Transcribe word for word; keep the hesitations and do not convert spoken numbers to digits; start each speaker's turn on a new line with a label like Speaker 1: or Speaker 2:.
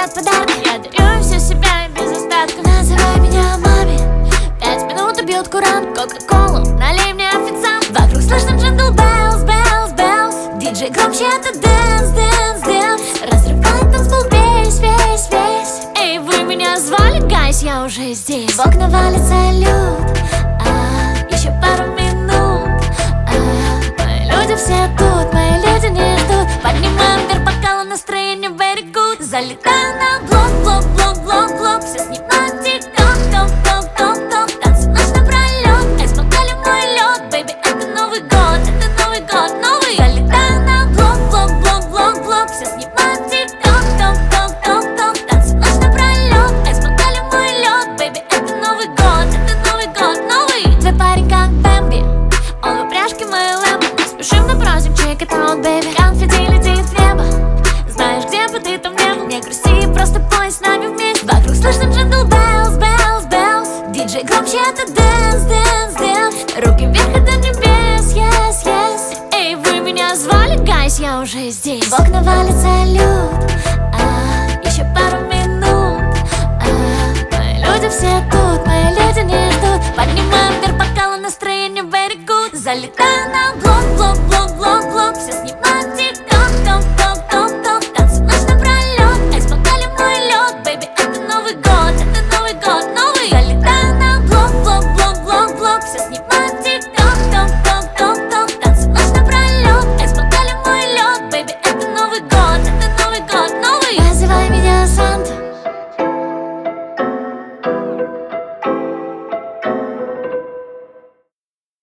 Speaker 1: хотят подарок. Я дарю все себя и без остатка. Называй меня маме. Пять минут убьет курант. Кока-колу налей мне, официант. Вокруг слышно джингл беллс, беллс, беллс. Диджей громче, это дэнс, дэнс, дэнс. Разрывает танцпол весь, весь, весь. Эй, вы меня звали, гайс, я уже здесь. В окна валит салют, а, еще пару минут, а, мои люди все тут, мои люди не ждут. Поднимаем вверх бокалы, настроение very good. Залетаю на блок, блок, блок, блок, блок. Все снимают тик-ток, ток, ток, ток, ток. Танцы ночь напролет, экс-модели мой лед. Бэйби, это Новый год, это Новый год, новый. Залетаю на блок, блок, блок, блок, блок. Все снимают тик-ток, ток, ток, ток, ток. Танцы ночь напролет, экс-модели мой лед. Бэйби, это Новый год, это Новый год, новый. Твой парень как Бэмби, он в упряжке моей лэмбо. Спешим на праздник, check it out, baby. Конфетти летит в небо. Знаешь, где бы ты там не был, не грусти, просто пой с нами вместе. Вокруг слышно джингл беллс, беллс, беллс. Диджей громче, это дэнс, дэнс, дэнс. Руки вверх, это небес, yes, yes. Эй, вы меня звали, гайс, я уже здесь. В окна валит салют, а, еще пару минут, а, мои люди все тут, мои люди не ждут. Поднимаем вверх бокалы, настроение very good. Залетаю на блок, блок, блок, блок, блок. Все снимают